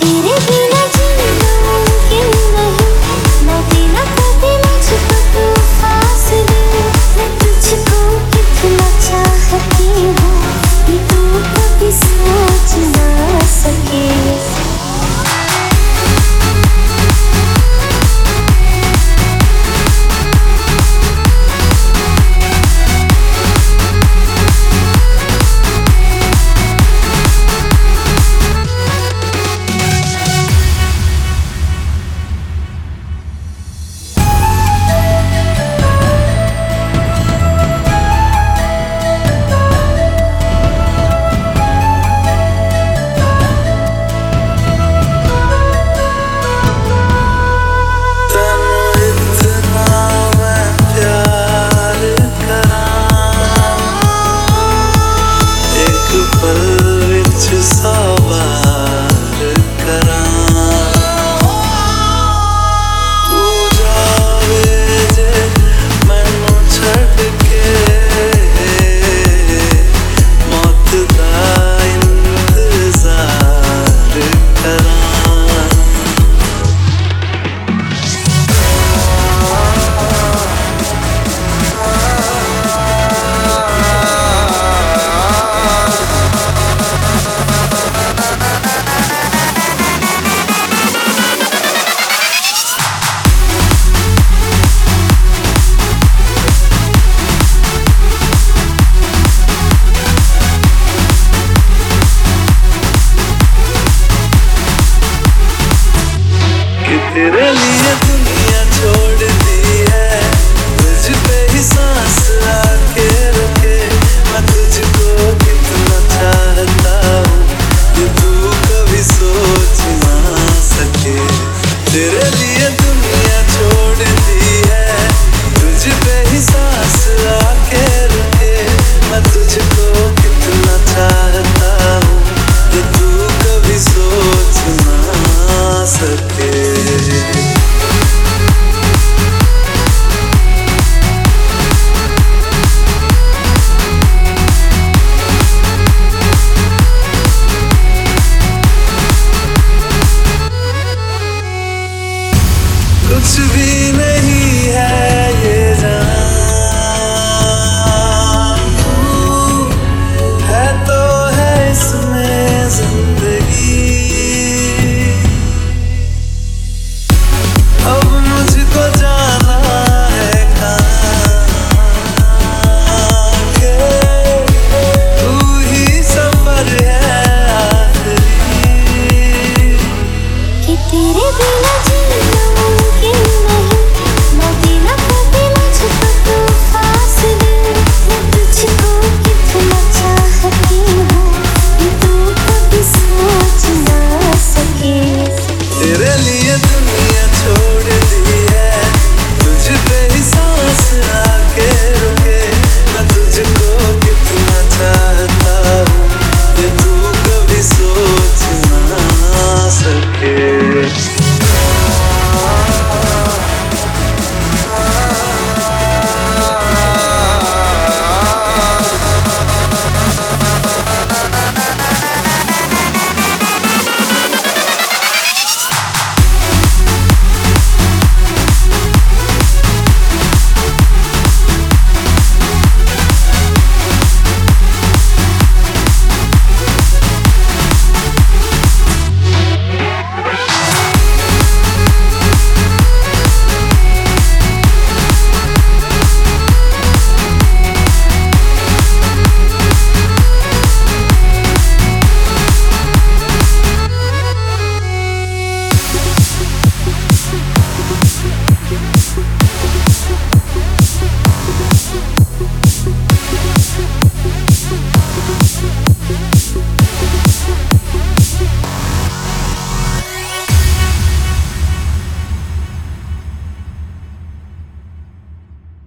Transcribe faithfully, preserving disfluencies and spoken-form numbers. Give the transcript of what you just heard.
तेरे बिना जीना मुमकिन नहीं, मैं बिना कभी मुझको तू फासले, मैं तुझको कितना चाहती हूँ ये तू कभी सोच ना सके। तेरे लिए दुनिया छोड़ दी है, तुझ पे ही सांस आके रखे, मैं तुझको कितना चाहता हूँ ये तू कभी सोच ना सके। तेरे लिए दुनिया छोड़ दी है, तुझ पे ही सांस आके रखे, मैं तुझको कितना चाहता हूँ ये तू कभी सोच ना सके। कुछ भी नहीं है ये जान, है तो है इसमें जिंदगी। अब मुझको जाना है कहाँ के, तू ही सफर है आखिरी। कि तेरे बिना जीना मुमकिन नहीं, मैं बिना कभी मुझको तू फासले, मैं तुझको कितना चाहती हूँ ये तू कभी सोच ना सके। तेरे लिए